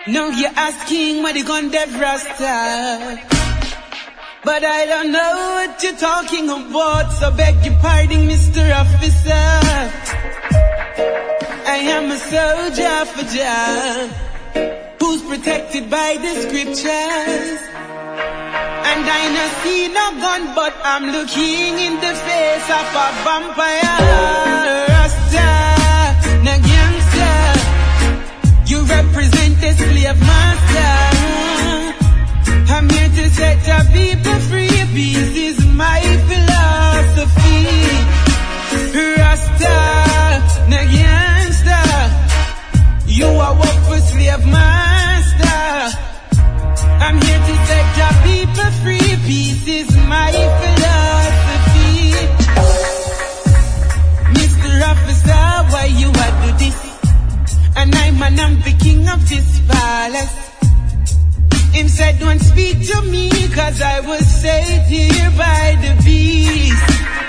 Now you're asking what you gonna dev Rasta, but I don't know what you're talking about, so beg your pardon, Mr. Officer. I am a soldier for Jah, who's protected by the scriptures. And I no see no gun, but I'm looking in the face of a vampire. Rasta, no gangster, you represent the slave master. I'm here to set your people free. Peace is my philosophy. Rasta, no gangster, you are work for slave master. I'm here to set your people free. Peace is my philosophy. Mr. Officer, why you a do this? And I'm the king of this palace. Him said don't speak to me, cause I was saved here by the beast.